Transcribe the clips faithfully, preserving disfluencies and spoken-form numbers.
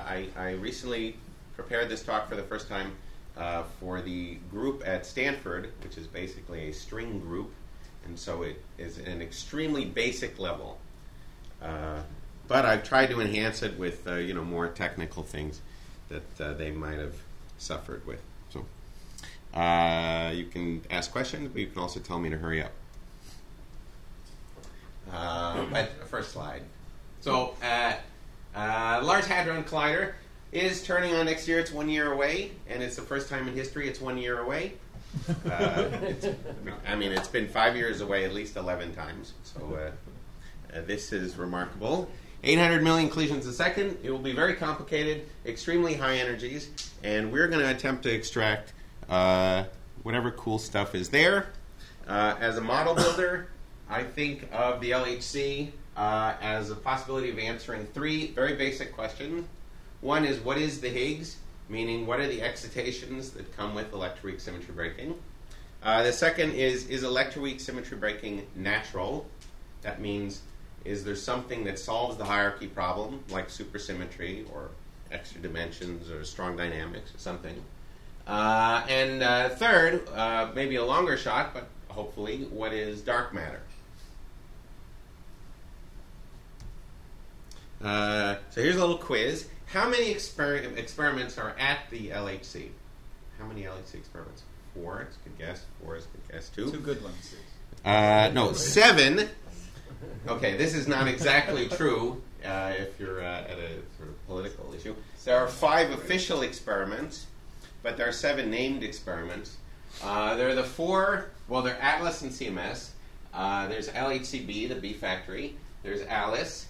I, I recently prepared this talk for the first time uh, for the group at Stanford, which is basically a string group, and so it is an extremely basic level. Uh, but I've tried to enhance it with uh, you know more technical things that uh, they might have suffered with. So uh, you can ask questions, but you can also tell me to hurry up. Uh, but first slide. So, uh, uh, Large Hadron Collider is turning on next year. It's one year away, and it's the first time in history it's one year away. Uh, it's, I mean, it's been five years away at least eleven times. So uh, uh, this is remarkable. eight hundred million collisions a second. It will be very complicated, extremely high energies, and we're going to attempt to extract uh, whatever cool stuff is there. Uh, as a model builder, I think of the L H C uh, as a possibility of answering three very basic questions. One is, what is the Higgs? Meaning, what are the excitations that come with electroweak symmetry breaking? Uh, the second is, is electroweak symmetry breaking natural? That means, is there something that solves the hierarchy problem, like supersymmetry or extra dimensions or strong dynamics or something? Uh, and uh, third, uh, maybe a longer shot, but hopefully, what is dark matter? Uh, so here's a little quiz. How many exper- experiments are at the L H C? How many L H C experiments? Four, it's a good guess. Four is a good guess, too. Two good ones. Uh, no, seven. Okay, this is not exactly true uh, if you're uh, at a sort of political issue. There are five official experiments, but there are seven named experiments. Uh, there are the four, well, they're ATLAS and C M S. Uh, there's L H C B, the B factory. There's ALICE.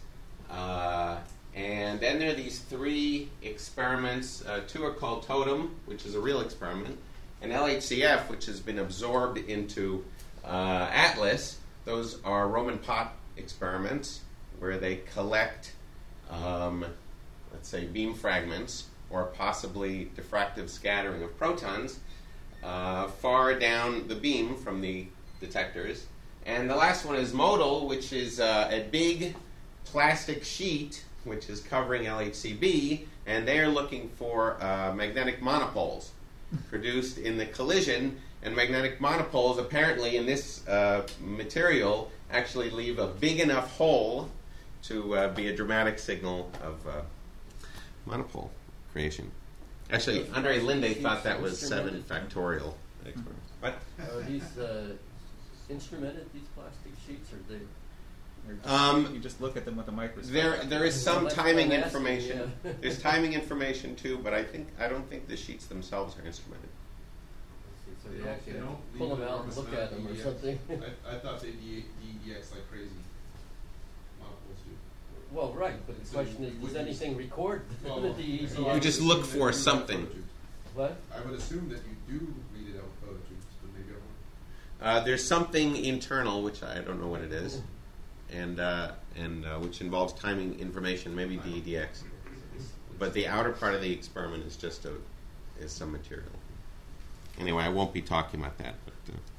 Uh, and then there are these three experiments. Uh, two are called TOTEM, which is a real experiment, and L H C F, which has been absorbed into uh, ATLAS. Those are Roman pot experiments where they collect, um, let's say, beam fragments or possibly diffractive scattering of protons uh, far down the beam from the detectors. And the last one is MODAL, which is uh, a big plastic sheet which is covering L H C B, and they're looking for uh, magnetic monopoles produced in the collision. And magnetic monopoles, apparently, in this uh, material, actually leave a big enough hole to uh, be a dramatic signal of uh, monopole creation. Actually, Andre Linde thought that was seven factorial experiments. What? Are these uh, instrumented, these plastic sheets, or they? Um, you just look at them with a microscope. There, there is some Like timing asking, information. yeah. There's timing information too, but I think I don't think the sheets themselves are instrumented. So They you don't- actually they don't pull leave them out and enormous look amount at them of or D E X. something. I, I thought they D E X like crazy. Monopoles do. Well, right, but the So question is, would does you- anything record Well, the D E X? so I You would just assume look that for you do have something. photo tubes. What? I would assume that you do read it out with photo tubes, but maybe I won't. Uh, there's something internal, which I don't know what it is, and uh, and uh, which involves timing information, maybe D E D X. But the outer part of the experiment is just a is some material. Anyway, I won't be talking about that, but uh,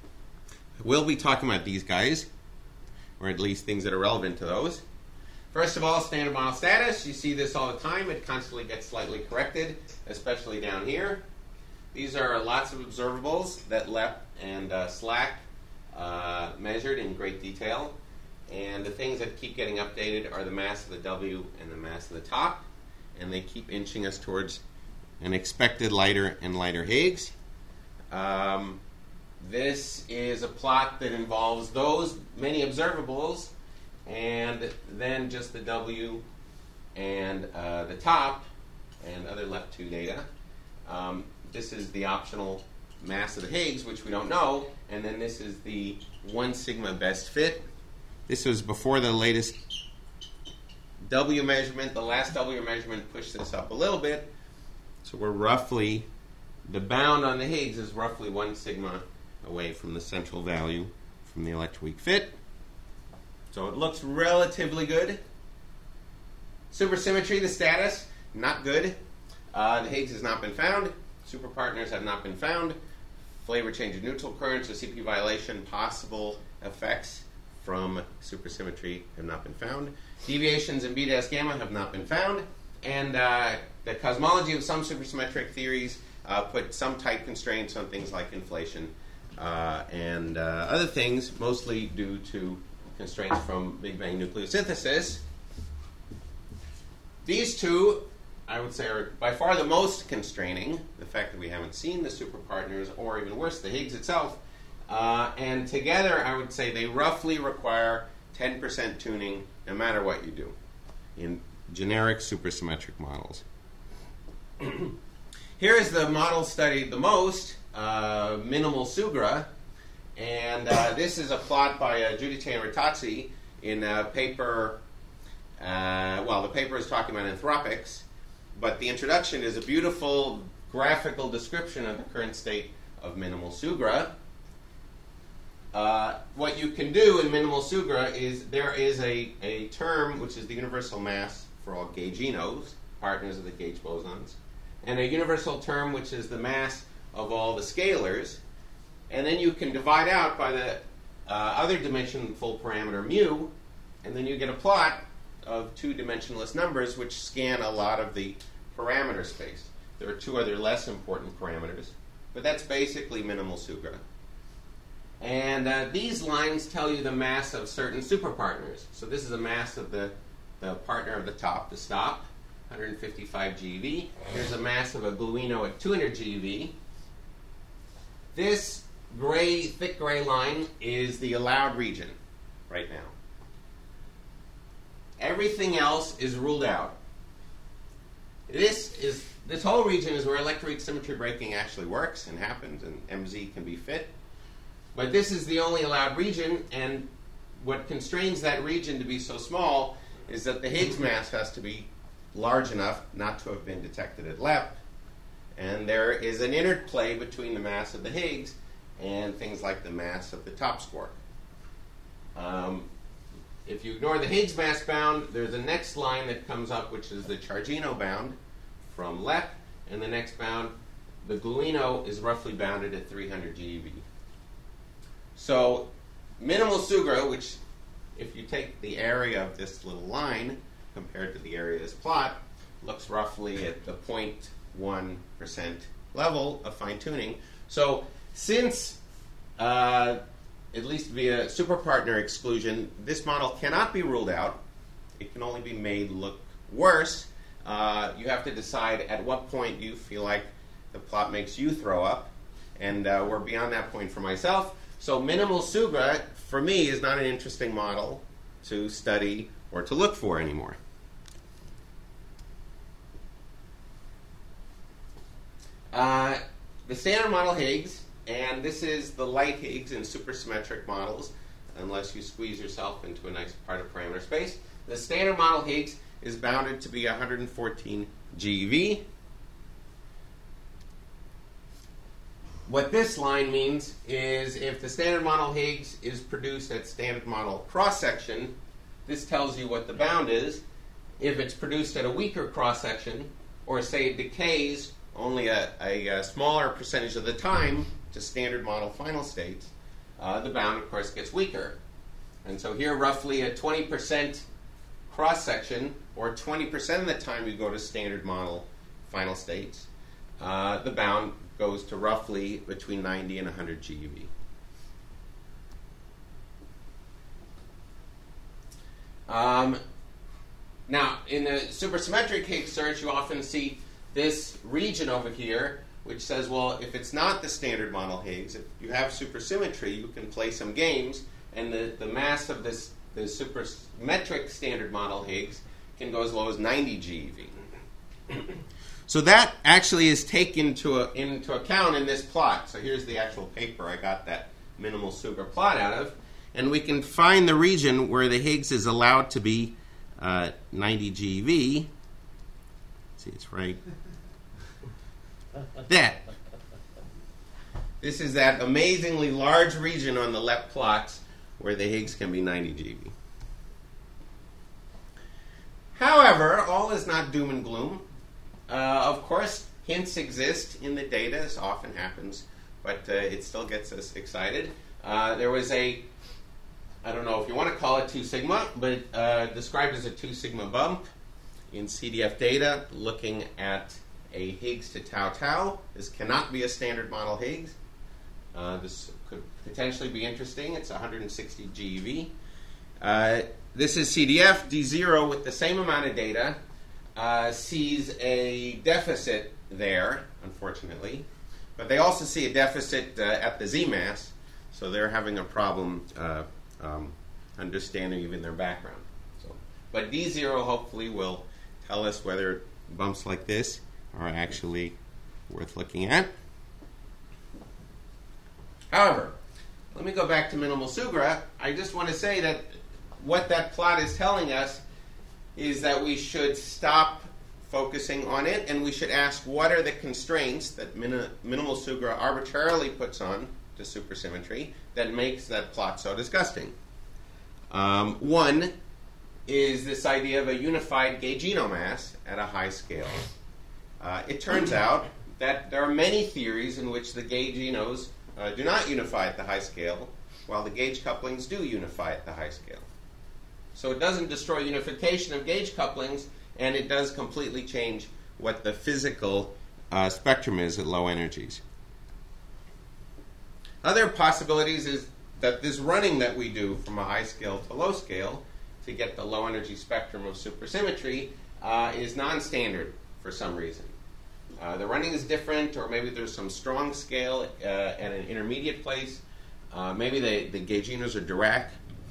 I will be talking about these guys, or at least things that are relevant to those. First of all, standard model status. You see this all the time. It constantly gets slightly corrected, especially down here. These are lots of observables that L E P and uh, SLAC uh, measured in great detail. And the things that keep getting updated are the mass of the W and the mass of the top. And they keep inching us towards an expected lighter and lighter Higgs. Um, this is a plot that involves those many observables and then just the W and uh, the top and other L E P two data. Um, this is the optional mass of the Higgs, which we don't know, and then this is the one sigma best fit. This was before the latest W measurement. The last W measurement pushed this up a little bit, so we're roughly, the bound on the Higgs is roughly one sigma away from the central value from the electroweak fit. So it looks relatively good. Supersymmetry, the status, not good. Uh, the Higgs has not been found. Superpartners have not been found. Flavor change of neutral currents or C P violation, possible effects from supersymmetry have not been found. Deviations in beta S gamma have not been found. and uh, the cosmology of some supersymmetric theories uh, put some tight constraints on things like inflation uh, and uh, other things, mostly due to constraints from Big Bang nucleosynthesis. These two, I would say, are by far the most constraining, the fact that we haven't seen the superpartners, or even worse, the Higgs itself. Uh, and together, I would say they roughly require ten percent tuning no matter what you do in generic supersymmetric models. Here is the model studied the most, uh, minimal Sugra. And uh, this is a plot by uh, Giudice and Rattazzi in a paper, uh, well, the paper is talking about anthropics, but the introduction is a beautiful graphical description of the current state of minimal Sugra. Uh, what you can do in minimal Sugra is there is a, a term which is the universal mass for all gauginos, partners of the gauge bosons, and a universal term which is the mass of all the scalars. And then you can divide out by the uh, other dimension full parameter mu, and then you get a plot of two dimensionless numbers which scan a lot of the parameter space. There are two other less important parameters, but that's basically minimal Sugra. And uh, these lines tell you the mass of certain superpartners. So this is a mass of the, the partner of the top, the stop, one hundred fifty-five GeV. Here's a mass of a gluino at two hundred GeV. This gray, thick gray line is the allowed region right now. Everything else is ruled out. This is this whole region is where electroweak symmetry breaking actually works and happens, and M Z can be fit. But this is the only allowed region, and what constrains that region to be so small is that the Higgs mass has to be large enough not to have been detected at L E P. And there is an interplay between the mass of the Higgs and things like the mass of the top score. Um, if you ignore the Higgs mass bound, there's a next line that comes up, which is the Chargino bound from L E P, and the next bound, the gluino, is roughly bounded at three hundred GeV. So minimal Sugra, which if you take the area of this little line compared to the area of this plot, looks roughly at the zero point one percent level of fine-tuning. So since, uh, at least via superpartner exclusion, this model cannot be ruled out, it can only be made look worse, uh, you have to decide at what point you feel like the plot makes you throw up, and uh, we're beyond that point for myself. So minimal Sugra, for me, is not an interesting model to study or to look for anymore. Uh, the standard model Higgs, and this is the light Higgs in supersymmetric models, unless you squeeze yourself into a nice part of parameter space. The standard model Higgs is bounded to be one hundred fourteen GeV. What this line means is if the standard model Higgs is produced at standard model cross-section, this tells you what the bound is. If it's produced at a weaker cross-section, or say it decays only a, a, a smaller percentage of the time to standard model final states, uh, the bound, of course, gets weaker. And so here, roughly a twenty percent cross-section, or twenty percent of the time you go to standard model final states, uh, the bound goes to roughly between ninety and one hundred GeV. Um, now, in the supersymmetric Higgs search, you often see this region over here, which says, well, if it's not the standard model Higgs, if you have supersymmetry, you can play some games, and the, the mass of this the supersymmetric standard model Higgs can go as low as ninety GeV. So that actually is taken into, a, into account in this plot. So here's the actual paper I got that minimal Sugra plot out of. And we can find the region where the Higgs is allowed to be uh, ninety GeV. Let's see, it's right. That. This is that amazingly large region on the L E P plots where the Higgs can be ninety GeV. However, all is not doom and gloom. Uh, of course, hints exist in the data, as often happens, but uh, it still gets us excited. Uh, there was a, I don't know if you want to call it two sigma, but uh, described as a two sigma bump in C D F data looking at a Higgs to tau tau. This cannot be a standard model Higgs. Uh, this could potentially be interesting. It's one hundred sixty G eV. Uh, this is C D F. D zero with the same amount of data uh, sees a deficit there, unfortunately. But they also see a deficit uh, at the Z mass, so they're having a problem uh, um, understanding even their background. So, but D zero hopefully will tell us whether bumps like this are actually worth looking at. However, let me go back to minimal Sugra. I just want to say that what that plot is telling us is that we should stop focusing on it, and we should ask what are the constraints that min- minimal Sugra arbitrarily puts on to supersymmetry that makes that plot so disgusting. Um, one is this idea of a unified gaugino mass at a high scale. Uh, it turns out that there are many theories in which the gauginos uh, do not unify at the high scale, while the gauge couplings do unify at the high scale. So it doesn't destroy unification of gauge couplings, and it does completely change what the physical uh, spectrum is at low energies. Other possibilities is that this running that we do from a high scale to low scale to get the low energy spectrum of supersymmetry uh, is non-standard for some reason. Uh, the running is different, or maybe there's some strong scale uh, at an intermediate place. Uh, maybe they, the gauginos are Dirac.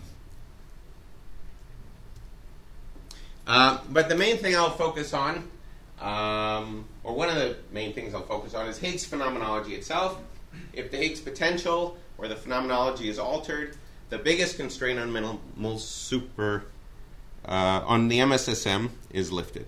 Uh, but the main thing I'll focus on, um, or one of the main things I'll focus on, is Higgs phenomenology itself. If the Higgs potential or the phenomenology is altered, the biggest constraint on minimal super uh, on the M S S M is lifted.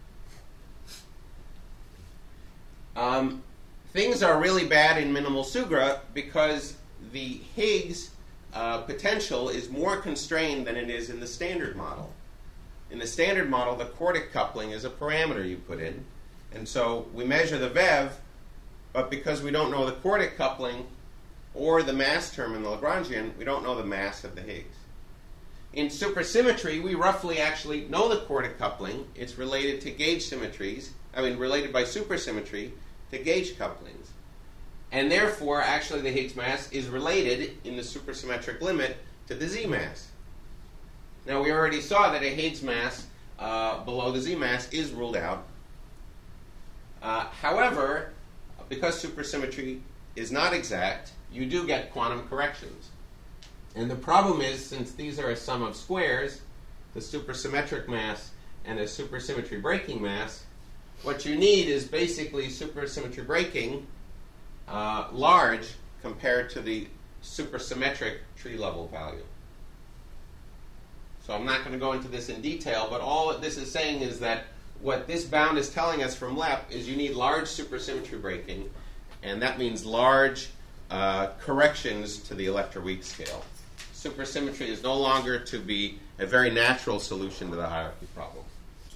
Um, things are really bad in minimal Sugra because the Higgs uh, potential is more constrained than it is in the standard model. In the standard model, the quartic coupling is a parameter you put in. And so we measure the V E V, but because we don't know the quartic coupling or the mass term in the Lagrangian, we don't know the mass of the Higgs. In supersymmetry, we roughly actually know the quartic coupling. It's related to gauge symmetries, I mean, related by supersymmetry to gauge couplings. And therefore, actually, the Higgs mass is related in the supersymmetric limit to the Z mass. Now, we already saw that a Higgs mass uh, below the Z mass is ruled out. Uh, however, because supersymmetry is not exact, you do get quantum corrections. And the problem is, since these are a sum of squares, the supersymmetric mass and a supersymmetry breaking mass, what you need is basically supersymmetry breaking uh, large compared to the supersymmetric tree level value. So I'm not going to go into this in detail, but all that this is saying is that what this bound is telling us from L E P is you need large supersymmetry breaking, and that means large uh, corrections to the electroweak scale. Supersymmetry is no longer to be a very natural solution to the hierarchy problem.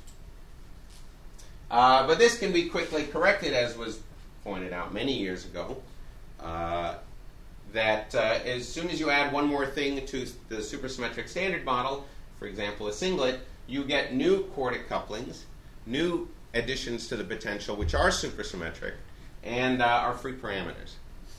Uh, but this can be quickly corrected, as was pointed out many years ago, uh, that uh, as soon as you add one more thing to the supersymmetric standard model, for example, a singlet, you get new quartic couplings, new additions to the potential, which are supersymmetric, and uh, are free parameters.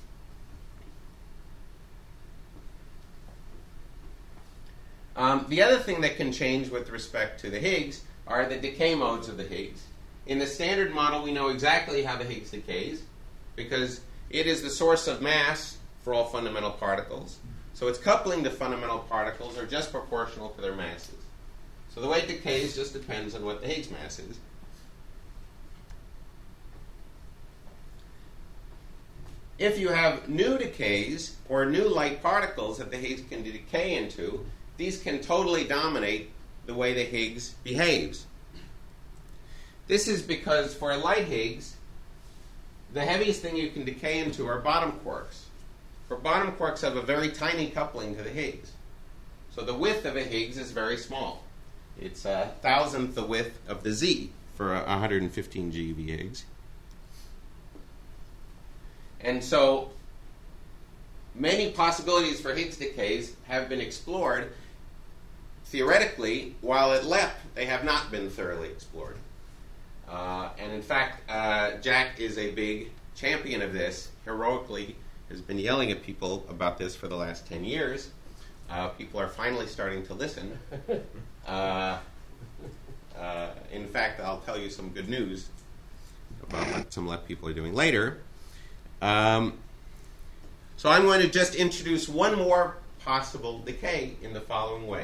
Um, the other thing that can change with respect to the Higgs are the decay modes of the Higgs. In the standard model, we know exactly how the Higgs decays, because it is the source of mass for all fundamental particles. So its coupling to fundamental particles are just proportional to their masses. So the way it decays just depends on what the Higgs mass is. If you have new decays or new light particles that the Higgs can decay into, these can totally dominate the way the Higgs behaves. This is because for a light Higgs, the heaviest thing you can decay into are bottom quarks. For bottom quarks have a very tiny coupling to the Higgs. So the width of a Higgs is very small. It's a thousandth the width of the Z for a one hundred fifteen G eV Higgs. And so many possibilities for Higgs decays have been explored, theoretically, while at L E P, they have not been thoroughly explored. Uh, and in fact, uh, Jack is a big champion of this, heroically has been yelling at people about this for the last ten years. Uh, people are finally starting to listen. Uh, uh, in fact, I'll tell you some good news about what some L E P people are doing later. Um, so I'm going to just introduce one more possible decay in the following way.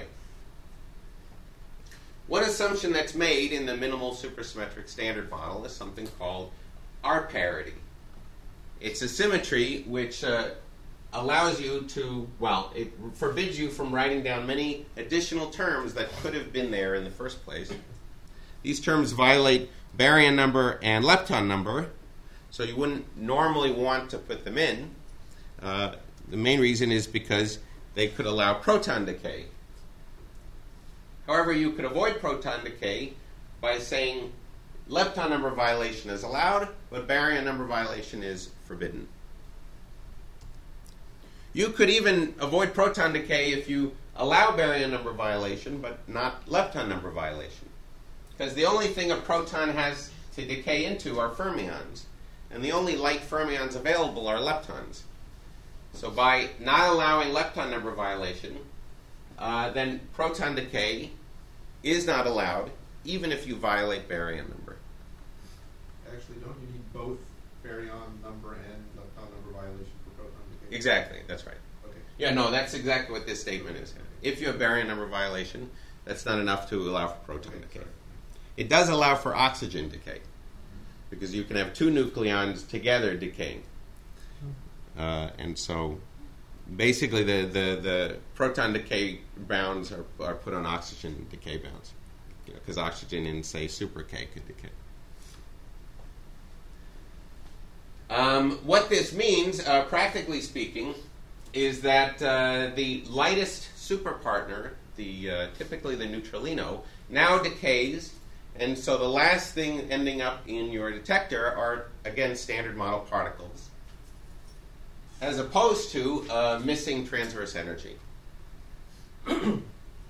One assumption that's made in the minimal supersymmetric standard model is something called R parity. It's a symmetry which uh, allows you to, well, it forbids you from writing down many additional terms that could have been there in the first place. These terms violate baryon number and lepton number, so you wouldn't normally want to put them in. Uh, the main reason is because they could allow proton decay. However, you could avoid proton decay by saying lepton number violation is allowed, but baryon number violation is forbidden. You could even avoid proton decay if you allow baryon number violation, but not lepton number violation. Because the only thing a proton has to decay into are fermions, and the only light fermions available are leptons. So by not allowing lepton number violation, uh, then proton decay is not allowed, even if you violate baryon number. Actually, don't you need both baryon number and lepton number violation for proton decay? Exactly, that's right. Okay. Yeah, no, that's exactly what this statement is. If you have baryon number violation, that's not enough to allow for proton Okay, decay. sorry. It does allow for oxygen decay, because you can have two nucleons together decaying. Uh, and so basically the, the, the proton decay bounds are, are put on oxygen decay bounds, because you know, oxygen in, say, super K could decay. Um, what this means, uh, practically speaking, is that uh, the lightest superpartner, the, uh, typically the neutralino, now decays, and so the last thing ending up in your detector are, again, standard model particles, as opposed to uh, missing transverse energy. Now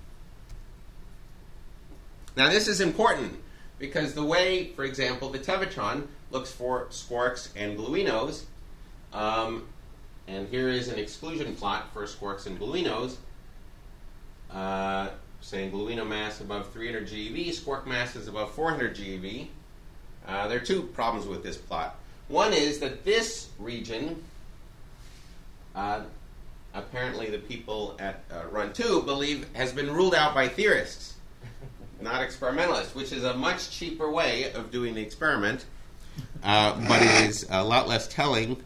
this is important because the way, for example, the Tevatron looks for squarks and gluinos, um, and here is an exclusion plot for squarks and gluinos, uh, saying gluino mass above three hundred GeV, squark mass is above four hundred GeV. Uh, there are two problems with this plot. One is that this region, Uh, apparently the people at uh, Run two believe has been ruled out by theorists, not experimentalists, which is a much cheaper way of doing the experiment, uh, but it is a lot less telling.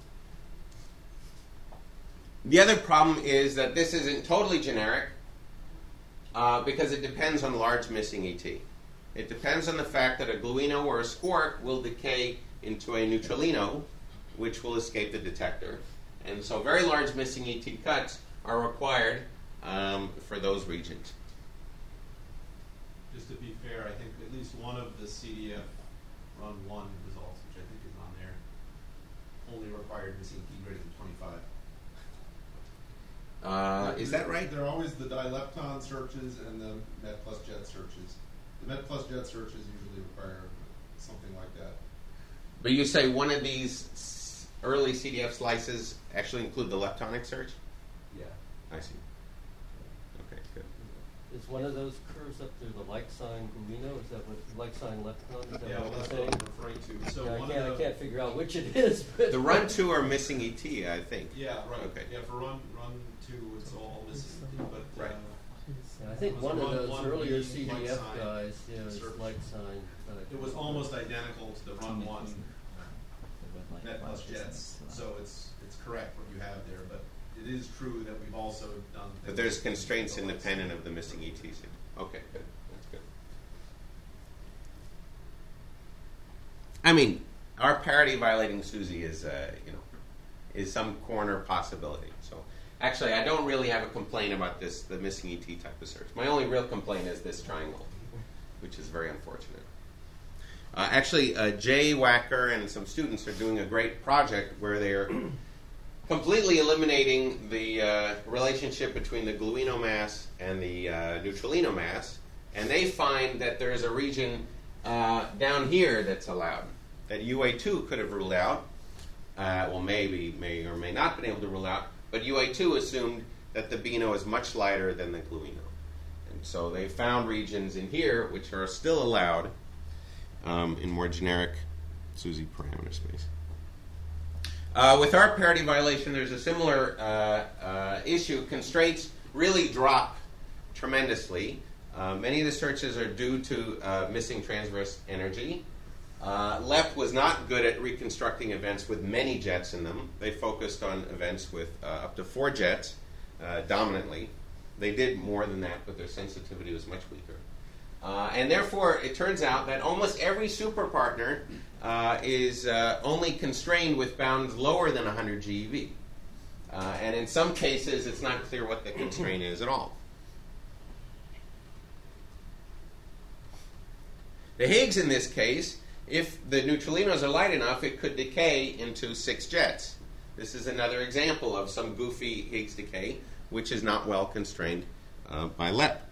The other problem is that this isn't totally generic uh, because it depends on large missing E T. It depends on the fact that a gluino or a squark will decay into a neutralino, which will escape the detector. And so very large missing E T cuts are required um, for those regions. Just to be fair, I think at least one of the C D F Run one results, which I think is on there, only required missing E T greater than twenty-five. Uh, is that right? There are always the dilepton searches and the Met plus Jet searches. The Met plus Jet searches usually require something like that. But you say one of these s- early C D F slices actually include the leptonic search? Yeah. I see. Okay, good. Is one of those curves up there the like sign gluino? Is that what like sign lepton? Is that Yeah, well, what that's you're what saying? I'm referring to. So Yeah, I one can't, of I the, can't figure out which it is. But The Run two are missing E T, I think. Yeah, right. Okay. Yeah, for Run Run two, it's all missing E T, but Right. uh, Yeah, I think Was one it of Run those one earlier B C D F like sign guys, yeah, is search? like sign. uh, it was almost identical to the Run one Met plus Jets. So it's it's correct what you have there, but it is true that we've also done. But there's constraints independent of the missing E T. Okay, good. That's good. I mean, our parity violating Susie is, uh, you know, is some corner possibility. So actually, I don't really have a complaint about this, the missing E T type of search. My only real complaint is this triangle, which is very unfortunate. Uh, actually, uh, Jay Wacker and some students are doing a great project where they're completely eliminating the uh, relationship between the gluino mass and the uh, neutralino mass, and they find that there's a region uh, down here that's allowed, that U A two could have ruled out. Uh, well, maybe, may or may not been able to rule out, but U A two assumed that the Beano is much lighter than the gluino. And so they found regions in here which are still allowed um, in more generic SUSY parameter space. Uh, with our parity violation, there's a similar uh, uh, issue. Constraints really drop tremendously. Uh, many of the searches are due to uh, missing transverse energy. Uh, L E P was not good at reconstructing events with many jets in them. They focused on events with uh, up to four jets uh, dominantly. They did more than that, but their sensitivity was much weaker. Uh, and therefore, it turns out that almost every superpartner uh, is uh, only constrained with bounds lower than one hundred G eV. Uh, and in some cases, it's not clear what the constraint is at all. The Higgs, in this case, if the neutralinos are light enough, it could decay into six jets. This is another example of some goofy Higgs decay, which is not well constrained uh, by L E P.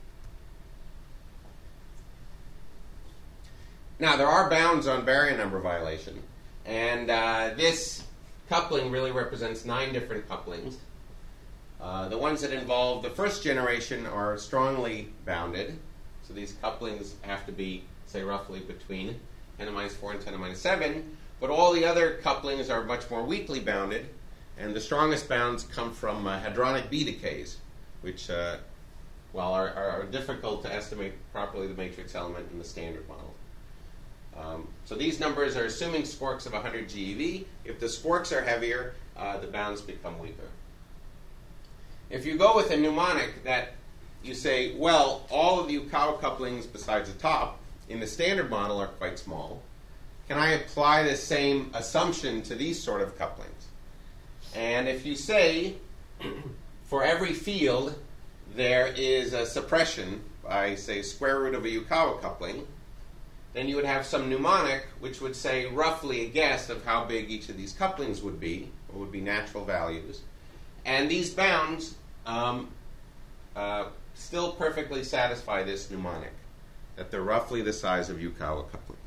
Now, there are bounds on baryon number violation, and uh, this coupling really represents nine different couplings. Uh, the ones that involve the first generation are strongly bounded, so these couplings have to be, say, roughly between ten to the minus four and ten to the minus seven, but all the other couplings are much more weakly bounded, and the strongest bounds come from uh, hadronic B decays, which, uh, well, are, are difficult to estimate properly the matrix element in the standard model. Um, so these numbers are assuming squarks of one hundred G eV. If the squarks are heavier, uh, the bounds become weaker. If you go with a mnemonic that you say, well, all of the Yukawa couplings besides the top in the standard model are quite small, can I apply the same assumption to these sort of couplings? And if you say, for every field, there is a suppression by, say, square root of a Yukawa coupling, then you would have some mnemonic which would say roughly a guess of how big each of these couplings would be, or would be natural values. And these bounds um, uh, still perfectly satisfy this mnemonic, that they're roughly the size of Yukawa couplings.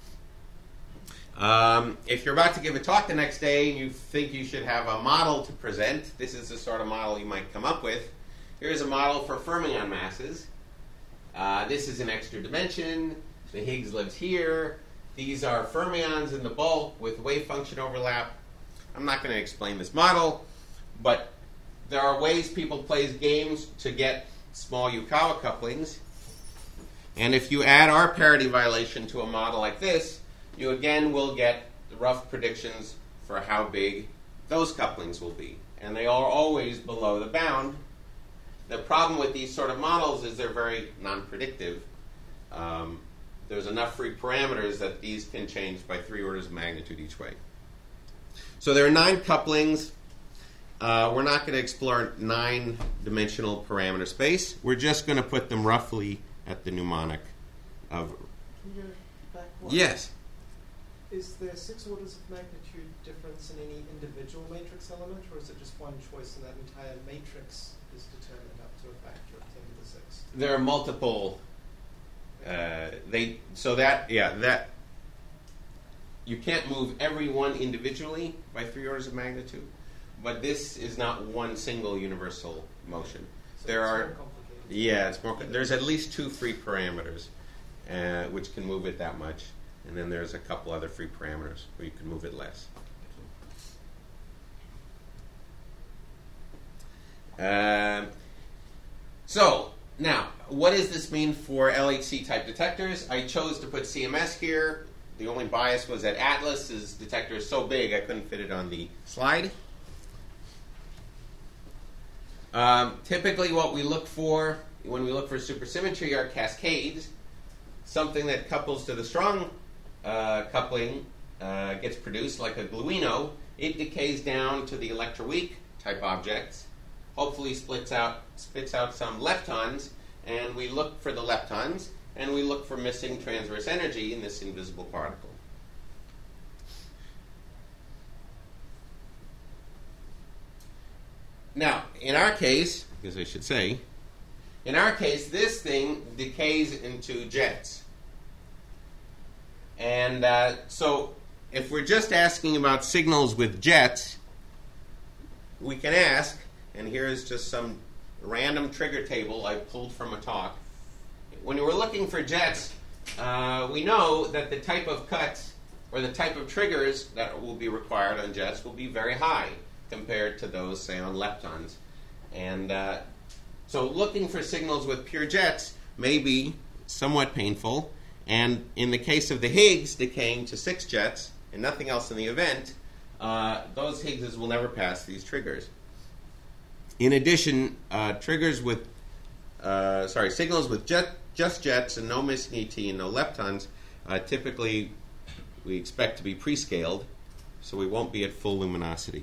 Um, if you're about to give a talk the next day and you think you should have a model to present, this is the sort of model you might come up with. Here's a model for fermion masses. Uh, this is an extra dimension. The Higgs lives here. These are fermions in the bulk with wave function overlap. I'm not going to explain this model, but there are ways people play games to get small Yukawa couplings. And if you add our parity violation to a model like this, you again will get rough predictions for how big those couplings will be. And they are always below the bound. The problem with these sort of models is they're very non-predictive. Um, there's enough free parameters that these can change by three orders of magnitude each way. So there are nine couplings. Uh, we're not going to explore nine-dimensional parameter space. We're just going to put them roughly at the mnemonic of... Can you go back one? Yes. Is there six orders of magnitude difference in any individual matrix element, or is it just one choice and that entire matrix is determined up to a factor of ten to the sixth? There are multiple... Uh, they so that yeah that you can't move every one individually by three orders of magnitude, but this is not one single universal motion. So there it's are more complicated. yeah it's more there's at least two free parameters uh, which can move it that much, and then there's a couple other free parameters where you can move it less. Um, so now, what does this mean for L H C type detectors? I chose to put C M S here. The only bias was that Atlas's detector is so big I couldn't fit it on the slide. Um, typically what we look for when we look for supersymmetry are cascades. Something that couples to the strong uh, coupling uh, gets produced, like a gluino. It decays down to the electroweak type objects. Hopefully splits out, spits out some leptons, and we look for the leptons, and we look for missing transverse energy in this invisible particle. now, in our case, because I should say, in our case, this thing decays into jets. And uh, so if we're just asking about signals with jets, we can ask, and here's just some random trigger table I pulled from a talk. When we're looking for jets, uh, we know that the type of cuts or the type of triggers that will be required on jets will be very high compared to those, say, on leptons. And uh, so looking for signals with pure jets may be somewhat painful. And in the case of the Higgs decaying to six jets and nothing else in the event, uh, those Higgses will never pass these triggers. In addition, uh, triggers with, uh, sorry, signals with jet, just jets and no missing E T and no leptons, uh, typically we expect to be prescaled, so we won't be at full luminosity.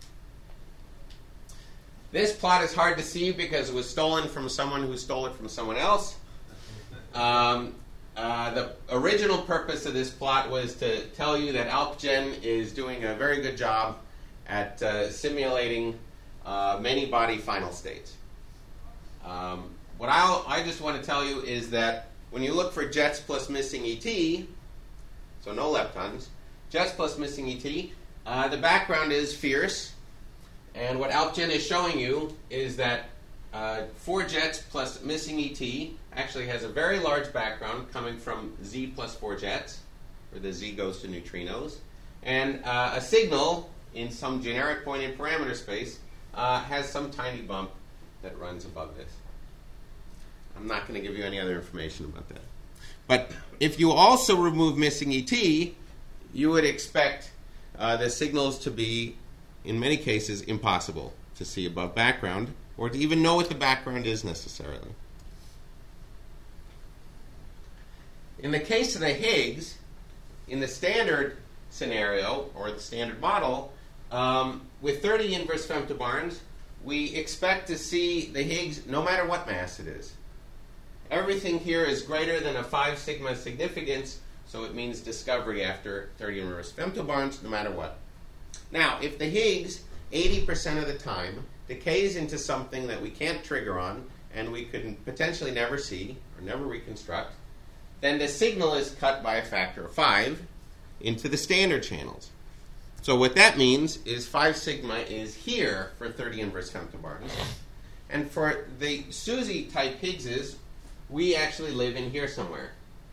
This plot is hard to see because it was stolen from someone who stole it from someone else. Um, uh, the original purpose of this plot was to tell you that AlpGen is doing a very good job at uh, simulating uh, many-body final states. Um, what I'll, I just want to tell you is that when you look for jets plus missing E T, so no leptons, jets plus missing E T, uh, the background is fierce. And what AlpGen is showing you is that uh, four jets plus missing E T actually has a very large background coming from Z plus four jets, where the Z goes to neutrinos. And uh, a signal in some generic point in parameter space uh, has some tiny bump that runs above this. I'm not going to give you any other information about that. But if you also remove missing E T, you would expect uh, the signals to be, in many cases, impossible to see above background, or to even know what the background is necessarily. In the case of the Higgs, in the standard scenario, or the standard model, um, with thirty inverse femtobarns, we expect to see the Higgs no matter what mass it is. Everything here is greater than a five sigma significance, so it means discovery after thirty inverse femtobarns, no matter what. Now, if the Higgs, eighty percent of the time, decays into something that we can't trigger on, and we could potentially never see, or never reconstruct, then the signal is cut by a factor of five into the standard channels. So what that means is five sigma is here for thirty inverse femtobarns, and for the SUSY type Higgses, we actually live in here somewhere.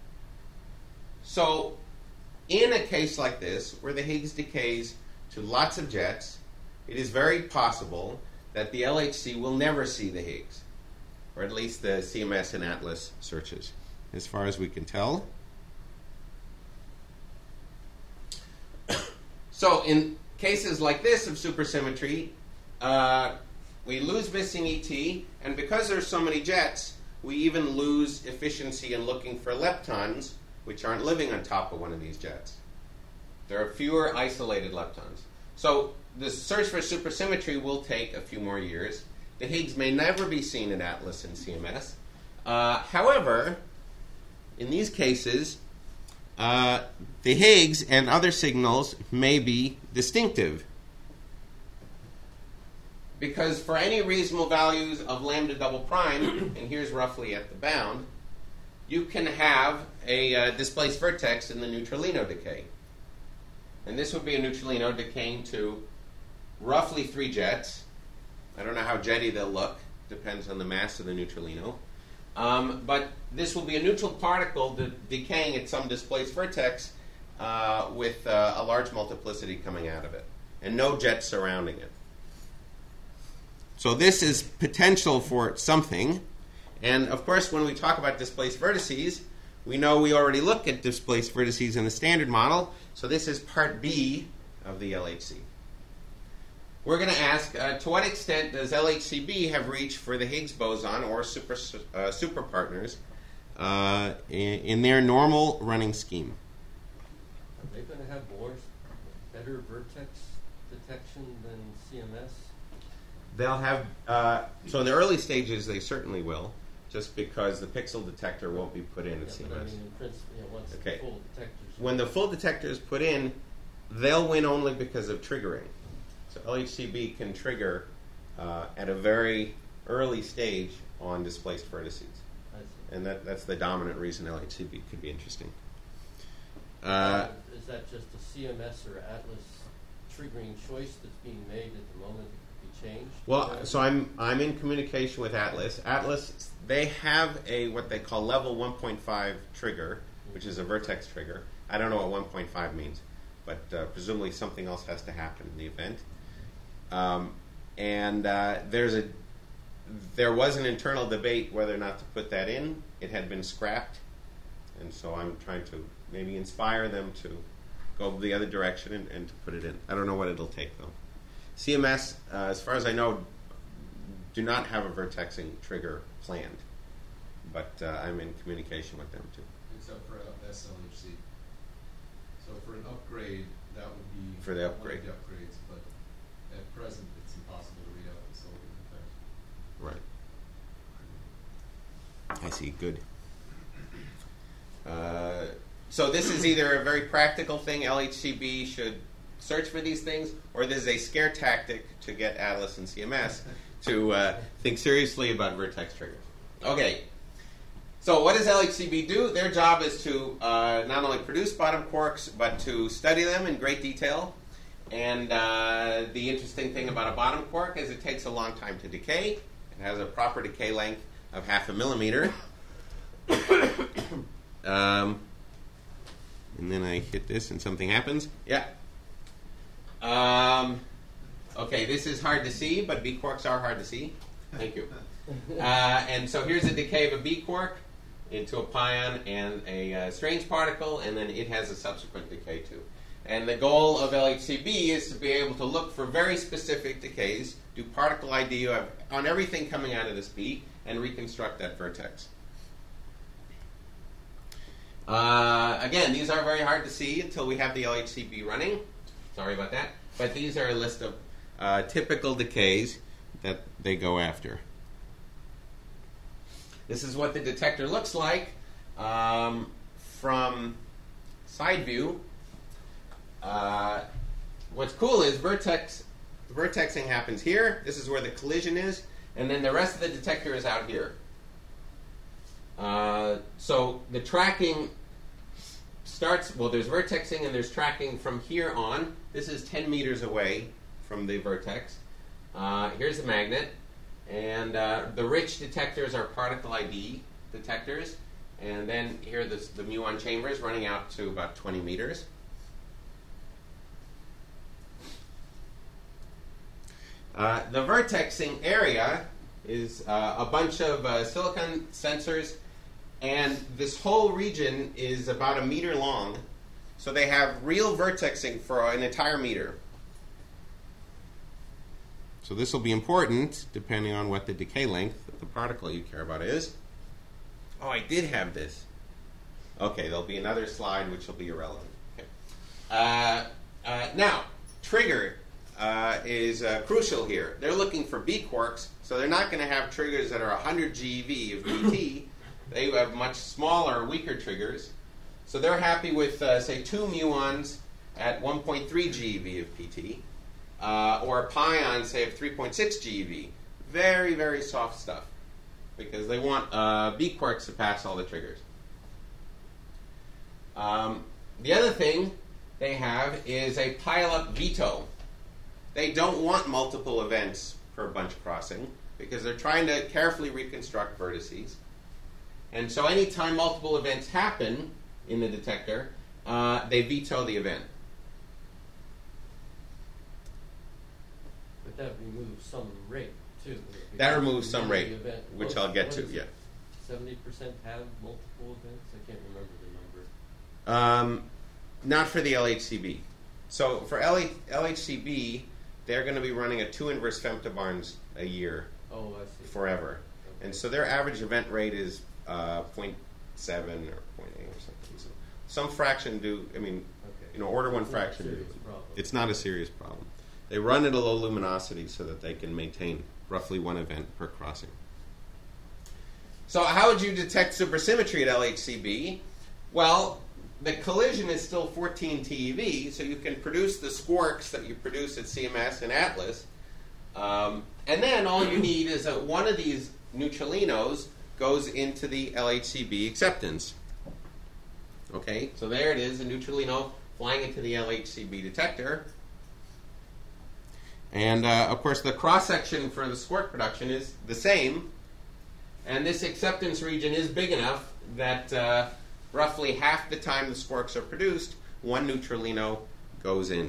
So in a case like this, where the Higgs decays to lots of jets, it is very possible that the L H C will never see the Higgs, or at least the C M S and ATLAS searches, as far as we can tell. So in cases like this of supersymmetry, uh, we lose missing E T, and because there's so many jets, we even lose efficiency in looking for leptons, which aren't living on top of one of these jets. There are fewer isolated leptons. So the search for supersymmetry will take a few more years. The Higgs may never be seen in ATLAS and C M S. Uh, however, in these cases, uh, the Higgs and other signals may be distinctive. Because for any reasonable values of lambda double prime, and here's roughly at the bound, you can have a uh, displaced vertex in the neutralino decay. And this would be a neutralino decaying to roughly three jets. I don't know how jetty they'll look. Depends on the mass of the neutralino. Um, but this will be a neutral particle de- decaying at some displaced vertex uh, with uh, a large multiplicity coming out of it, and no jets surrounding it. So this is potential for something. And of course, when we talk about displaced vertices, we know we already look at displaced vertices in the standard model. So this is part B of the L H C. We're going to ask, uh, to what extent does L H C B have reach for the Higgs boson or super, uh, super partners uh, in, in their normal running scheme? Are they going to have more, better vertex detection than C M S? They'll have, uh, so in the early stages they certainly will, just because the pixel detector won't be put in at Yeah, C M S. but I mean, in principle, you know, once Okay. the full detectors... When the full detector is put in, they'll win only because of triggering. So L H C B can trigger uh, at a very early stage on displaced vertices. I see. And that, that's the dominant reason L H C B could be interesting. Uh, Uh, is that just a C M S or Atlas triggering choice that's being made at the moment that could be changed? well, so I'm I'm in communication with Atlas. Atlas, they have a what they call level one point five trigger, which is a vertex trigger. I don't know what one point five means, but uh, presumably something else has to happen in the event. Um, and uh, there's a there was an internal debate whether or not to put that in. It had been scrapped, and so I'm trying to maybe inspire them to go the other direction and, and to put it in. I don't know what it'll take, though. C M S, uh, as far as I know, do not have a vertexing trigger planned, but uh, I'm in communication with them, too. Except for uh, S L H C. So for an upgrade, that would be For the one upgrade. of the upgrades, but at present, it's impossible to read out the silicon effect. Right. I see. Good. Uh, so this is either a very practical thing, L H C B should search for these things, or this is a scare tactic to get Atlas and C M S to uh, think seriously about vertex triggers. Okay. So what does L H C B do? Their job is to uh, not only produce bottom quarks, but to study them in great detail. And uh, the interesting thing about a bottom quark is it takes a long time to decay. It has a proper decay length of half a millimeter. um, and then I hit this and something happens. Yeah. Um, okay, this is hard to see, but B quarks are hard to see. Thank you. Uh, and so here's a decay of a B quark into a pion and a uh, strange particle, and then it has a subsequent decay too. And the goal of L H C B is to be able to look for very specific decays, do particle I D on everything coming out of this B, and reconstruct that vertex. Uh, again, these are very hard to see until we have the L H C B running. Sorry about that. But these are a list of uh, typical decays that they go after. This is what the detector looks like um, from side view. Uh, what's cool is vertex, vertexing happens here. This is where the collision is. And then the rest of the detector is out here. Uh, so the tracking starts, well, there's vertexing and there's tracking from here on. This is ten meters away from the vertex. Uh, here's the magnet. And uh, the rich detectors are particle I D detectors. And then here are the, the muon chambers running out to about twenty meters. Uh, the vertexing area is uh, a bunch of uh, silicon sensors, and this whole region is about a meter long. So they have real vertexing for an entire meter. So this will be important depending on what the decay length of the particle you care about is. Oh, I did have this. Okay, there'll be another slide which will be irrelevant. Okay. Uh, uh, now, trigger uh, is uh, crucial here. They're looking for B quarks, so they're not going to have triggers that are one hundred G eV of P T. They have much smaller, weaker triggers. So they're happy with, uh, say, two muons at one point three G eV of P T. Uh, or a pion, say, of three point six G eV. Very, very soft stuff. Because they want uh, B quarks to pass all the triggers. Um, the other thing they have is a pile-up veto. They don't want multiple events per bunch crossing because they're trying to carefully reconstruct vertices. And so anytime multiple events happen in the detector, uh, they veto the event. But that removes some rate, too. That removes some rate, event. which Most- I'll get what to, is yeah. it? seventy percent have multiple events? I can't remember the number. Um, not for the L H C B. So for L H C B, they're going to be running a two inverse femtobarns a year Oh, I see. forever. Okay. And so their average event rate is uh, zero point seven or zero point eight or something. So some fraction do, I mean, Okay. you know, order one It's not a fraction. do. serious problem. It's not a serious problem. They run at a low luminosity so that they can maintain roughly one event per crossing. So how would you detect supersymmetry at L H C B? Well, the collision is still fourteen T eV, so you can produce the squarks that you produce at C M S and Atlas Um, and then all you need is that one of these neutralinos goes into the L H C B acceptance. Okay, so there it is, a neutralino flying into the L H C B detector. And uh, of course the cross-section for the squark production is the same. And this acceptance region is big enough that uh, roughly half the time the squarks are produced, one neutralino goes in.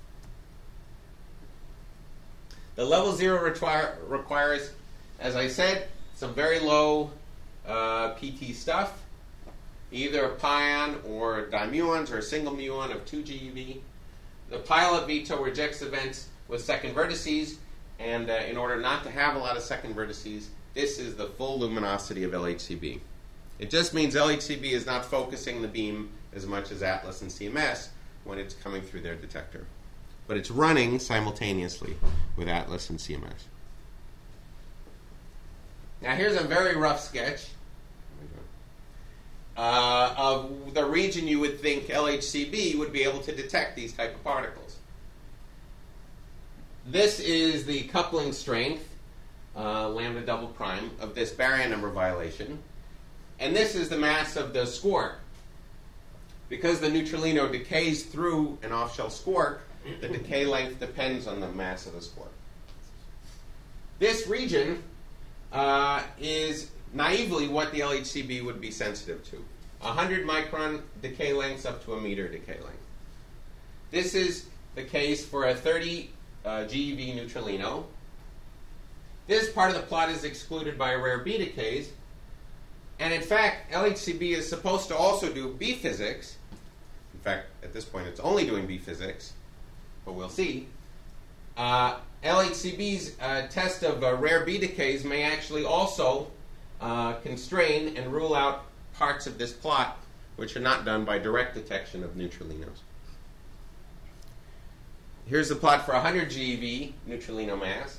The level zero require, requires, as I said, some very low uh, P T stuff, either a pion or dimuons or a single muon of two G E V. The pilot veto rejects events with second vertices, and uh, in order not to have a lot of second vertices, this is the full luminosity of L H C B. It just means L H C B is not focusing the beam as much as Atlas and C M S when it's coming through their detector. But it's running simultaneously with Atlas and C M S. Now here's a very rough sketch uh, of the region you would think L H C B would be able to detect these type of particles. This is the coupling strength, uh, lambda double prime, of this baryon number violation. And this is the mass of the squark. Because the neutralino decays through an off-shell squark, the decay length depends on the mass of the squark. This region uh, is naively what the L H C B would be sensitive to. one hundred micron decay lengths up to a meter decay length. This is the case for a thirty uh, G E V neutralino. This part of the plot is excluded by rare B decays. And in fact, L H C B is supposed to also do B physics. In fact, at this point, it's only doing B physics, but we'll see. Uh, L H C B's uh, test of uh, rare B decays may actually also uh, constrain and rule out parts of this plot which are not done by direct detection of neutralinos. Here's the plot for one hundred G E V neutralino mass.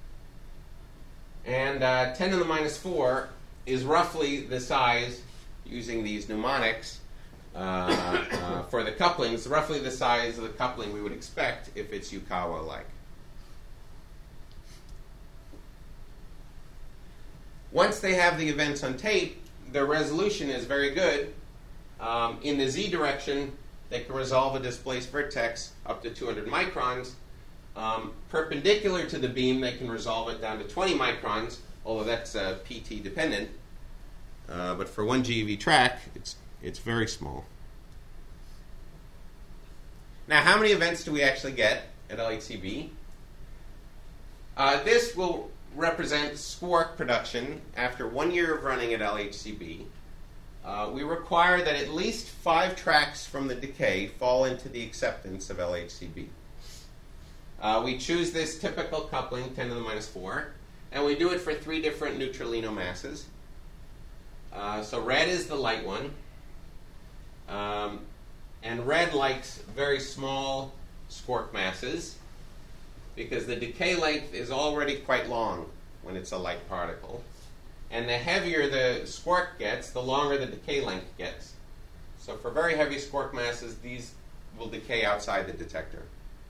And uh, ten to the minus four is roughly the size, using these mnemonics uh, uh, for the couplings, roughly the size of the coupling we would expect if it's Yukawa-like. Once they have the events on tape, their resolution is very good. Um, in the z direction, they can resolve a displaced vertex up to two hundred microns. Um, perpendicular to the beam, they can resolve it down to twenty microns, although that's uh, P T dependent. Uh, but for one G E V track, it's, it's very small. Now, how many events do we actually get at L H C B? Uh, this will represent squark production after one year of running at L H C B. Uh, we require that at least five tracks from the decay fall into the acceptance of L H C B. Uh, we choose this typical coupling, ten to the minus four, and we do it for three different neutralino masses. Uh, so red is the light one, um, and red likes very small squark masses because the decay length is already quite long when it's a light particle. And the heavier the squark gets, the longer the decay length gets. So for very heavy squark masses, these will decay outside the detector.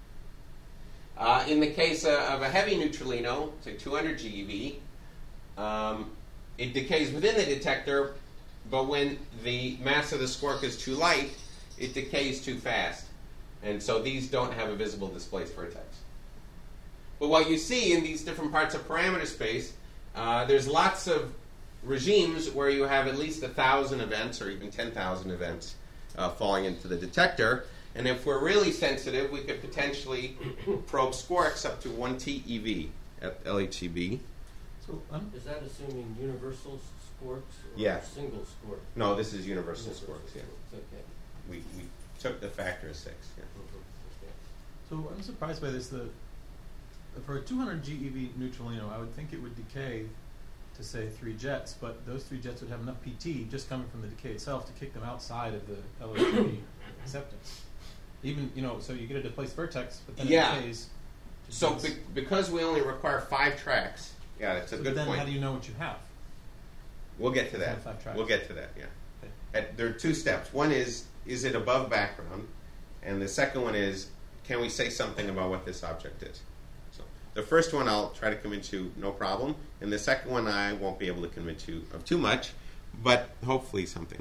Uh, in the case uh, of a heavy neutralino, say two hundred G E V, um, it decays within the detector, but when the mass of the squark is too light, it decays too fast. And so these don't have a visible displaced vertex. But what you see in these different parts of parameter space, uh, there's lots of regimes where you have at least one thousand events or even ten thousand events uh, falling into the detector. And if we're really sensitive, we could potentially probe squarks up to one T E V at L H C B. So um, is that assuming universal squarks or Yeah. single squark? No, this is universal, Universal squarks, yeah. Okay. We, we took the factor of six, yeah. Mhm. Okay. So I'm surprised by this. The for a two hundred G E V neutralino, I would think it would decay to say three jets, but those three jets would have enough P T just coming from the decay itself to kick them outside of the L H C B acceptance. Even you know, so you get a displaced vertex, but then Yeah. it decays. to So jets. be, because we only require five tracks, yeah, that's a So good then point. how do you know what you have? We'll get to It's that. not five tracks. We'll get to that, yeah. Okay. At, there are two steps. One is, is it above background? And the second one is, can we say something about what this object is? So The first one I'll try to convince you no problem, and the second one I won't be able to convince you of too much, but hopefully something.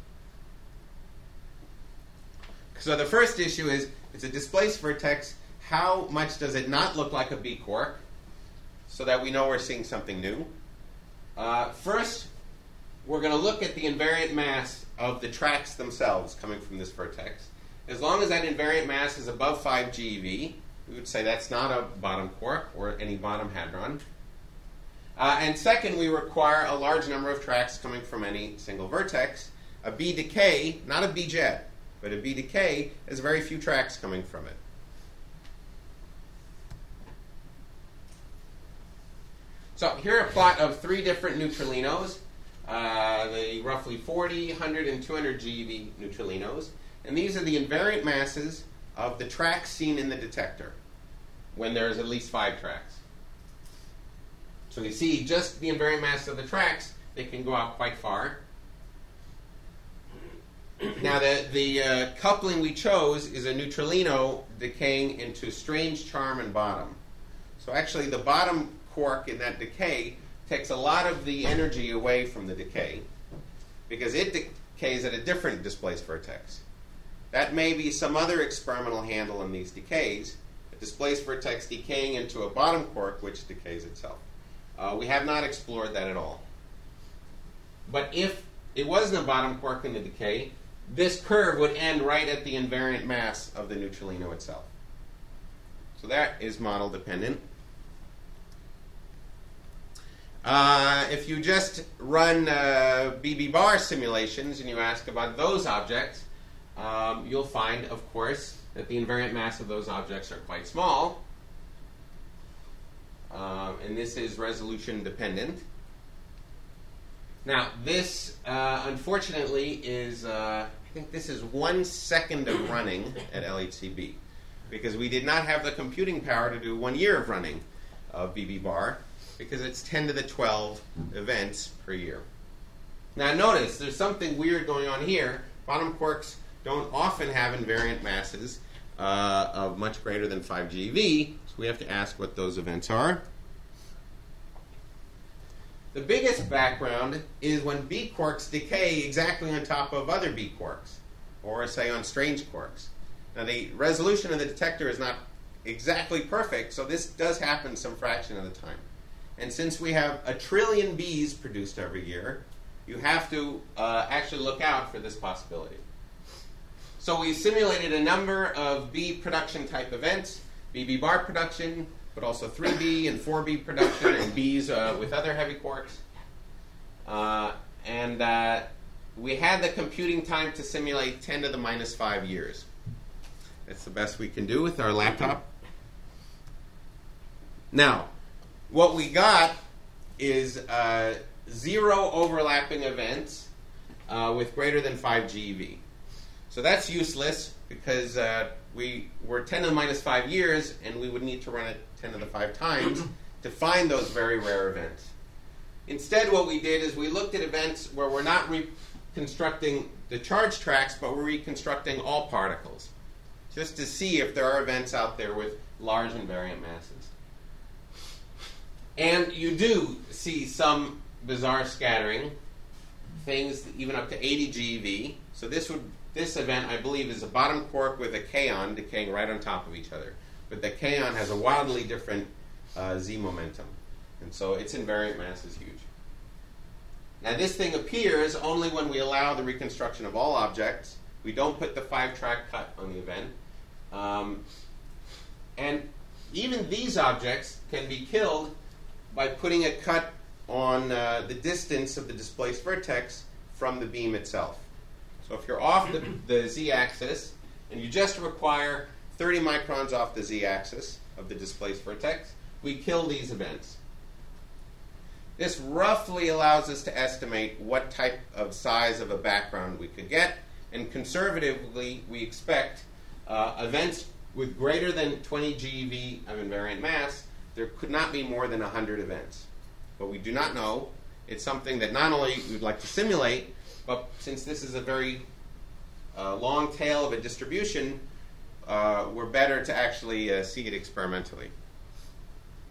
So the first issue is, it's a displaced vertex. How much does it not look like a B quark, so that we know we're seeing something new? Uh, first, we're going to look at the invariant mass of the tracks themselves coming from this vertex. As long as that invariant mass is above five G E V, we would say that's not a bottom quark or any bottom hadron. Uh, and second, we require a large number of tracks coming from any single vertex. A B decay, not a B jet, but a B decay has very few tracks coming from it. So here a plot of three different neutralinos, uh, the roughly forty, one hundred, and two hundred G E V neutralinos. And these are the invariant masses of the tracks seen in the detector when there's at least five tracks. So you see just the invariant mass of the tracks, they can go out quite far. Now the, the uh, coupling we chose is a neutralino decaying into strange charm and bottom. So actually the bottom quark in that decay takes a lot of the energy away from the decay because it decays at a different displaced vertex. That may be some other experimental handle in these decays, a displaced vertex decaying into a bottom quark which decays itself. Uh, we have not explored that at all. But if it wasn't a bottom quark in the decay, this curve would end right at the invariant mass of the neutralino itself. So that is model dependent. Uh, if you just run uh, B B bar simulations and you ask about those objects, um, you'll find, of course, that the invariant mass of those objects are quite small. Um, and this is resolution dependent. Now, this, uh, unfortunately, is, uh, I think this is one second of running at L H C B, because we did not have the computing power to do one year of running of B B bar, because it's ten to the twelve events per year. Now, notice, there's something weird going on here. Bottom quarks don't often have invariant masses uh, of much greater than five G E V, so we have to ask what those events are. The biggest background is when B quarks decay exactly on top of other B quarks, or say on strange quarks. Now the resolution of the detector is not exactly perfect, so this does happen some fraction of the time. And since we have a trillion Bs produced every year, you have to uh, actually look out for this possibility. So we simulated a number of B production type events, B B bar production, but also three B and four B production, and Bs uh, with other heavy quarks. Uh, and uh, we had the computing time to simulate ten to the minus five years. That's the best we can do with our laptop. Now, what we got is uh, zero overlapping events uh, with greater than five G E V. So that's useless because uh, we were ten to the minus five years, and we would need to run it ten to the five times to find those very rare events. Instead, what we did is we looked at events where we're not reconstructing the charge tracks, but we're reconstructing all particles, just to see if there are events out there with large invariant masses. And you do see some bizarre scattering, things even up to eighty G E V. So this would this event, I believe, is a bottom quark with a kaon decaying right on top of each other. But the kaon has a wildly different uh, z momentum. And so its invariant mass is huge. Now this thing appears only when we allow the reconstruction of all objects. We don't put the five-track cut on the event. Um, and even these objects can be killed by putting a cut on uh, the distance of the displaced vertex from the beam itself. So if you're off the, the z-axis and you just require thirty microns off the z-axis of the displaced vertex, we kill these events. This roughly allows us to estimate what type of size of a background we could get, and conservatively we expect uh, events with greater than twenty G E V of invariant mass. There could not be more than one hundred events. But we do not know. It's something that not only we'd like to simulate, but since this is a very uh, long tail of a distribution, uh, we're better to actually uh, see it experimentally.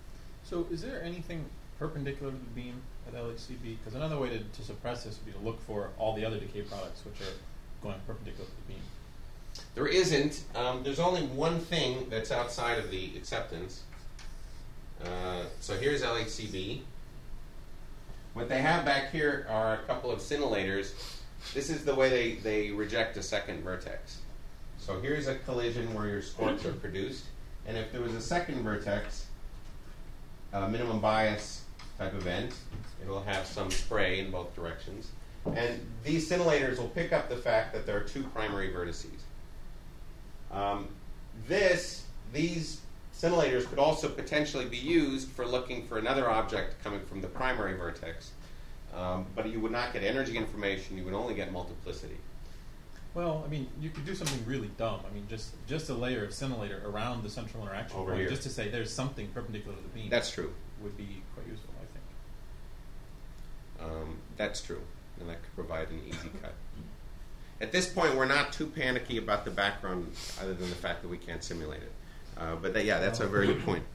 So is there anything perpendicular to the beam at L H C B? Because another way to, to suppress this would be to look for all the other decay products which are going perpendicular to the beam. There isn't. Um, there's only one thing that's outside of the acceptance. Uh, so here's L H C B. What they have back here are a couple of scintillators. This is the way they, they reject a second vertex. So here's a collision where your scorps are produced. And if there was a second vertex, a minimum bias type event, it'll have some spray in both directions. And these scintillators will pick up the fact that there are two primary vertices. Um, this, these scintillators could also potentially be used for looking for another object coming from the primary vertex. Um, but you would not get energy information, you would only get multiplicity. Well, I mean, you could do something really dumb. I mean, just just a layer of scintillator around the central interaction Over point, here. just to say there's something perpendicular to the beam. That's true. Would be quite useful, I think. Um, that's true, and that could provide an easy cut. At this point, we're not too panicky about the background, other than the fact that we can't simulate it. Uh, but that, yeah, that's a very good point.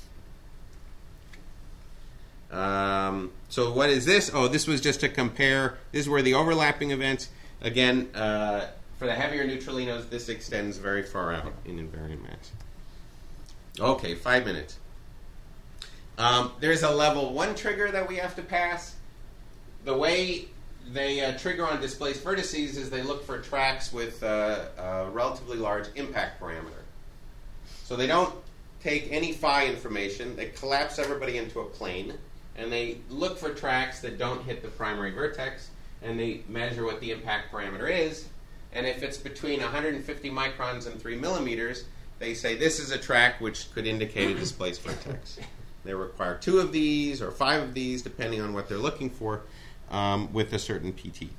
Um, so what is this? Oh, this was just to compare. This is where the overlapping events. Again, uh, for the heavier neutralinos, this extends very far out in invariant mass. Okay, five minutes. Um, there's a level one trigger that we have to pass. The way they uh, trigger on displaced vertices is they look for tracks with uh, a relatively large impact parameter. So they don't take any phi information. They collapse everybody into a plane, and they look for tracks that don't hit the primary vertex, and they measure what the impact parameter is. And if it's between one hundred fifty microns and three millimeters, they say this is a track which could indicate a displaced vertex. They require two of these or five of these, depending on what they're looking for, um, with a certain P T.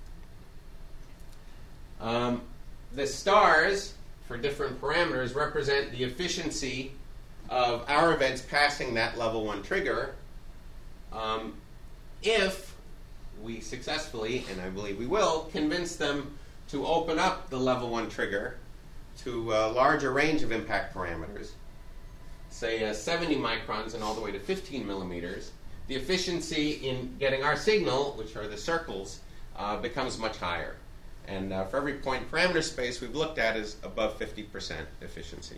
Um, the stars, for different parameters, represent the efficiency of our events passing that level one trigger. Um, if we successfully, and I believe we will, convince them to open up the level one trigger to a larger range of impact parameters, say uh, seventy microns and all the way to fifteen millimeters, the efficiency in getting our signal, which are the circles, uh, becomes much higher. And uh, for every point parameter space we've looked at is above fifty percent efficiency.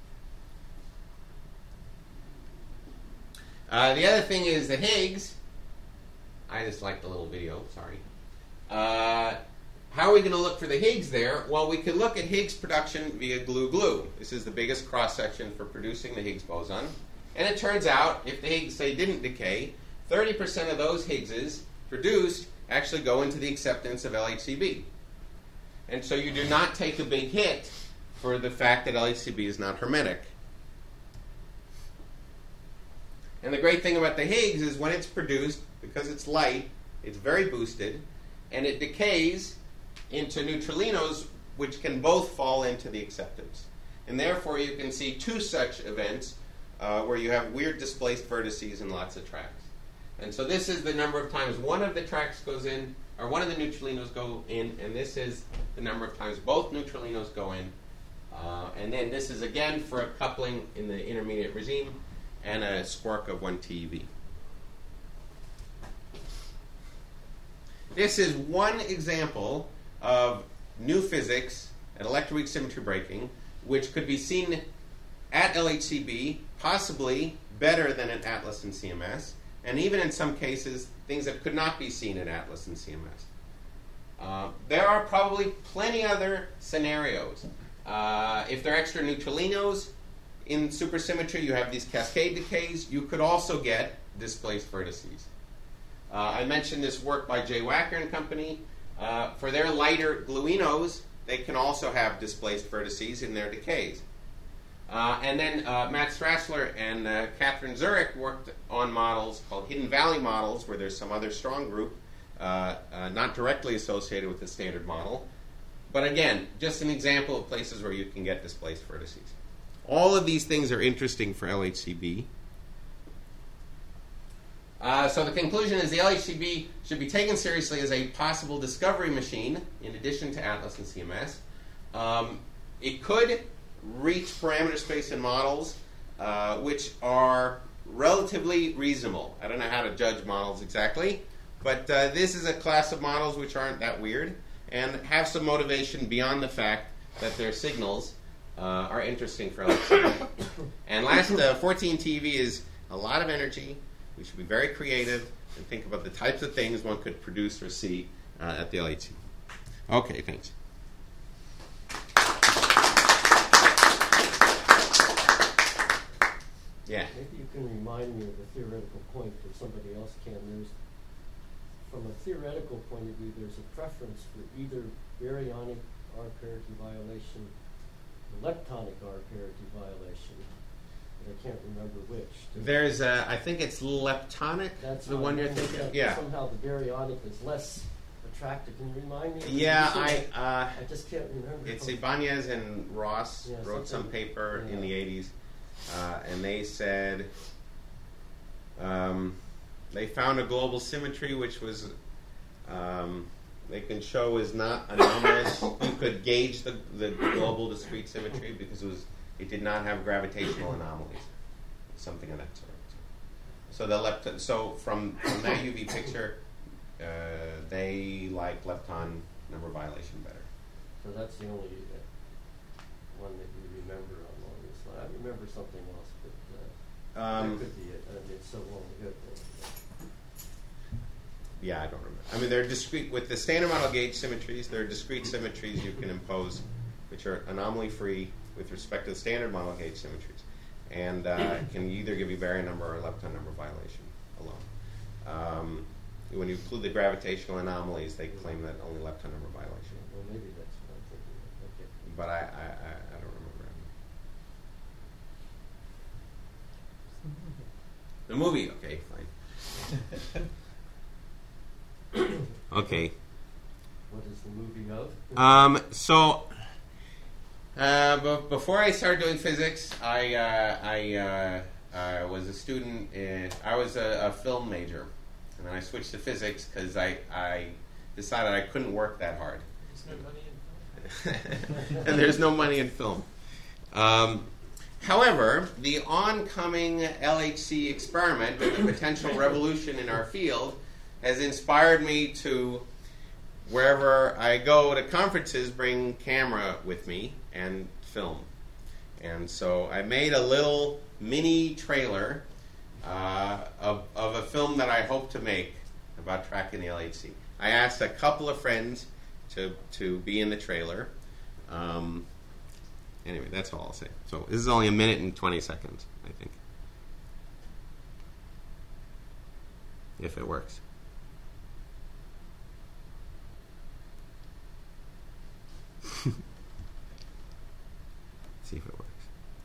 Uh, the other thing is the Higgs. I just like the little video, sorry. Uh, how are we going to look for the Higgs there? Well, we can look at Higgs production via glue-glue. This is the biggest cross-section for producing the Higgs boson. And it turns out, if the Higgs, say, didn't decay, thirty percent of those Higgses produced actually go into the acceptance of L H C B. And so you do not take a big hit for the fact that L H C B is not hermetic. And the great thing about the Higgs is when it's produced, because it's light, it's very boosted, and it decays into neutralinos, which can both fall into the acceptance. And therefore, you can see two such events uh, where you have weird displaced vertices and lots of tracks. And so this is the number of times one of the tracks goes in, or one of the neutralinos go in, and this is the number of times both neutralinos go in. Uh, and then this is again for a coupling in the intermediate regime and a squark of one T eV. This is one example of new physics at electroweak symmetry breaking, which could be seen at L H C B, possibly better than at ATLAS and C M S, and even in some cases, things that could not be seen at ATLAS and C M S. Uh, there are probably plenty other scenarios. Uh, if there are extra neutralinos in supersymmetry, you have these cascade decays. You could also get displaced vertices. Uh, I mentioned this work by Jay Wacker and company. Uh, for their lighter gluinos, they can also have displaced vertices in their decays. Uh, and then uh, Matt Strassler and uh, Catherine Zurich worked on models called Hidden Valley models, where there's some other strong group, uh, uh, not directly associated with the standard model. But again, just an example of places where you can get displaced vertices. All of these things are interesting for L H C B. Uh, so the conclusion is the L H C B should be taken seriously as a possible discovery machine in addition to ATLAS and C M S. Um, it could reach parameter space in models uh, which are relatively reasonable. I don't know how to judge models exactly, but uh, this is a class of models which aren't that weird and have some motivation beyond the fact that their signals uh, are interesting for L H C. And last, uh, fourteen T V is a lot of energy. We should be very creative and think about the types of things one could produce or see uh, at the L H C. Okay, thanks. Yeah. Maybe you can remind me of a theoretical point if somebody else can. There's, from a theoretical point of view, there's a preference for either baryonic R parity violation or leptonic R parity violation. But I can't remember which. There's, a, I think it's leptonic, That's the how one I you're remember thinking of? that Yeah. Somehow the baryonic is less attractive. Can you remind me? of the Yeah, I, reason? uh, I just can't remember. it's Ibanez and Ross Yeah, wrote some something- paper in yeah. the eighties, uh, and they said um, they found a global symmetry which was um, they can show is not anomalous. You could gauge the, the global discrete symmetry because it was it did not have gravitational anomalies, something of that sort. So the lepton, so from, from that U V picture, uh, they like lepton number violation better. So that's the only uh, one that you remember along this line. I remember something else, but uh, Um, that could be it. I mean, it's so long ago. Yeah, I don't remember. I mean, they're discrete with the standard model gauge symmetries. There are discrete symmetries you can impose, which are anomaly-free with respect to the standard model gauge symmetries, and uh, can either give you baryon number or lepton number violation alone. Um, when you include the gravitational anomalies, they claim that only lepton number violation. Well, maybe that's what I'm thinking of. Okay. But I, I, I, I don't remember. The movie, okay, fine. Okay. What is the movie of? Um, so, uh, b- before I started doing physics, I uh, I uh, uh, was a student. In, I was a, a film major, and then I switched to physics because I I decided I couldn't work that hard. There's no money in film. And there's no money in film. Um, however, the oncoming L H C experiment and the potential revolution in our field has inspired me to, wherever I go to conferences, bring camera with me and film. And so I made a little mini trailer uh, of, of a film that I hope to make about tracking the L H C. I asked a couple of friends to, to be in the trailer. Um, anyway, that's all I'll say. So this is only a minute and twenty seconds, I think. If it works. See if it works.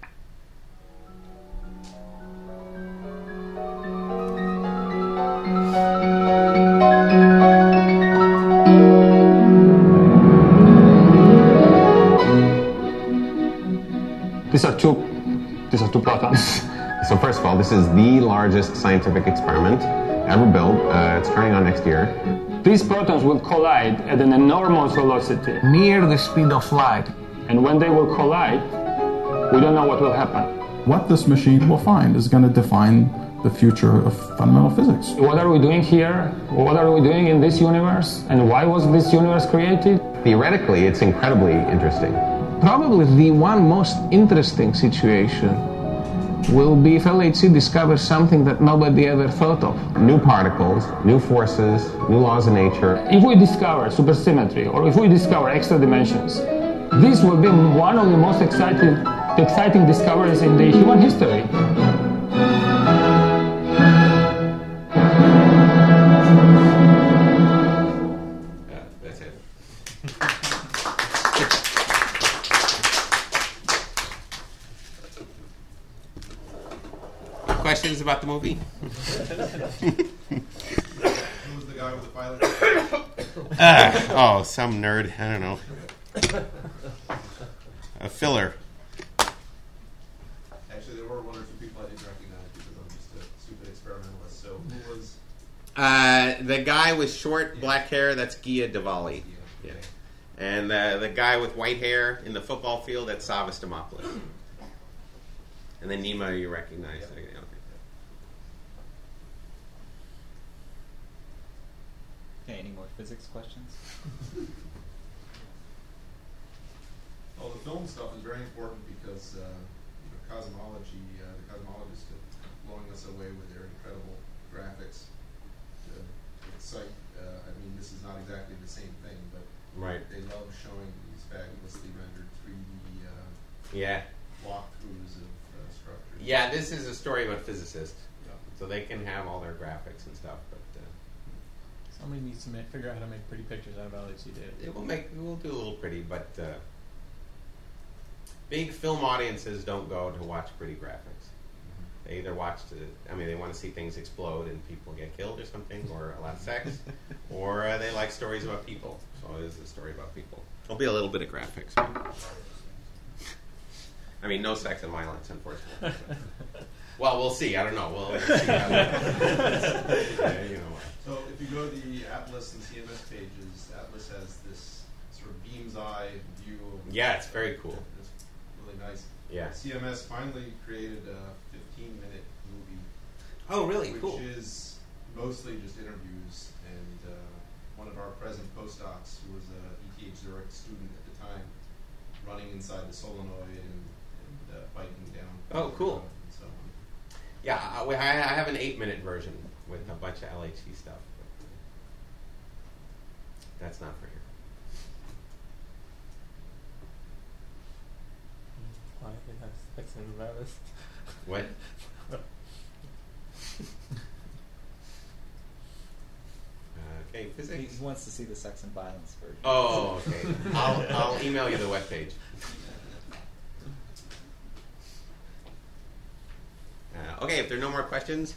These are two, these are two protons. So first of all, this is the largest scientific experiment ever built. Uh, it's turning on next year. These protons will collide at an enormous velocity. Near the speed of light. And when they will collide, we don't know what will happen. What this machine will find is going to define the future of fundamental physics. What are we doing here? What are we doing in this universe? And why was this universe created? Theoretically, it's incredibly interesting. Probably the one most interesting situation will be if L H C discovers something that nobody ever thought of. New particles, new forces, new laws of nature. If we discover supersymmetry, or if we discover extra dimensions, this will be one of the most exciting, exciting discoveries in the human history. Yeah, that's it. Questions about the movie? Who was the guy with the pilot? Uh, oh, some nerd. I don't know. A filler. Actually, there were one or two people I didn't recognize because I'm just a stupid experimentalist. So who was? Uh, the guy with short black hair, that's Gia Diwali. Yeah. And uh, the guy with white hair in the football field, that's Savas Dimopoulos. And then Nemo, you recognize. Okay. physics questions? Well, the film stuff is very important because uh, you know, cosmology, uh, the cosmologists are blowing us away with their incredible graphics to excite. Uh, I mean, this is not exactly the same thing, but Right. they love showing these fabulously rendered three D uh, Yeah. walkthroughs of uh, structures. Yeah, this is a story about physicists. Yeah. So they can have all their graphics and stuff, but uh, Somebody needs to make, figure out how to make pretty pictures out of L H C data. it will make it will do a little pretty. But uh, big film audiences don't go to watch pretty graphics. They either watch to, I mean, they want to see things explode and people get killed or something, or a lot of sex, or uh, they like stories about people. So it is a story about people. There'll be a little bit of graphics. I mean, no sex and violence, unfortunately. Well, we'll see. I don't know. We'll, we'll see how yeah, you know. So if you go to the Atlas and C M S pages, Atlas has this sort of beam's eye view of Yeah, it's very cool. It's really nice. Yeah. C M S finally created a fifteen minute movie. Oh, really? Which Cool. is mostly just interviews. And uh, one of our present postdocs, who was a E T H Zurich student at the time, running inside the solenoid and, and uh, biting down. Oh, cool. And so on. Yeah, I, I I have an eight-minute version with a bunch of L H C stuff. But that's not for here. Why they have sex and violence? What? Okay, He physics. wants to see the sex and violence version. Oh, okay. I'll I'll email you the webpage. Uh, okay, if there are no more questions.